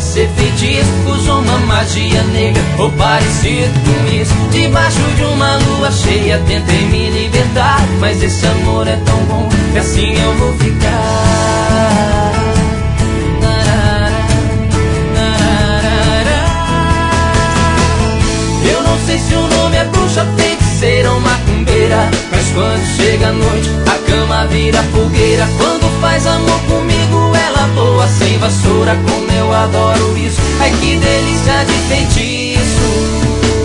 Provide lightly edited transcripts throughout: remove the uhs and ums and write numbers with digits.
ser feitiço, usou uma magia negra ou parecido com isso. Debaixo de uma lua cheia tentei me libertar, mas esse amor é tão bom que assim eu vou ficar. Eu não sei se o nome é bruxa, feiticeira ou macumbeira, mas quando chega a noite a cama vira fogueira. Quando faz amor comigo ela voa sem vassoura, como eu adoro isso. Ai que delícia de feitiço.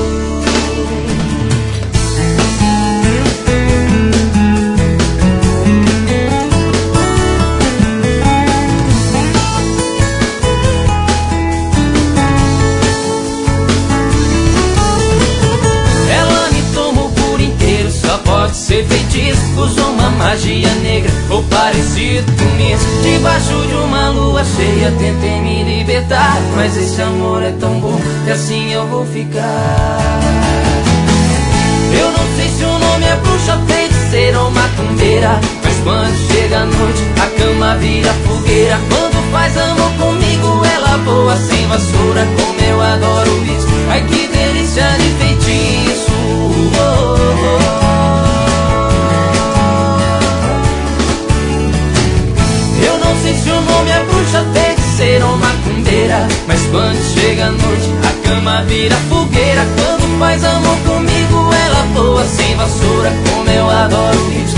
Pode ser feitiço, usou uma magia negra ou parecido com isso. Debaixo de uma lua cheia tentei me libertar, mas esse amor é tão bom que assim eu vou ficar. Eu não sei se o nome é bruxa, feiticeira ou macumbeira, mas quando chega a noite a cama vira fogueira. Quando faz amor comigo ela voa sem vassoura, como eu adoro isso. Ai que delícia de feitiço. Eu não sei se o nome é bruxa, feiticeira ou macumbeira, mas quando chega a noite a cama vira fogueira. Quando faz amor comigo ela voa sem vassoura, como eu adoro isso.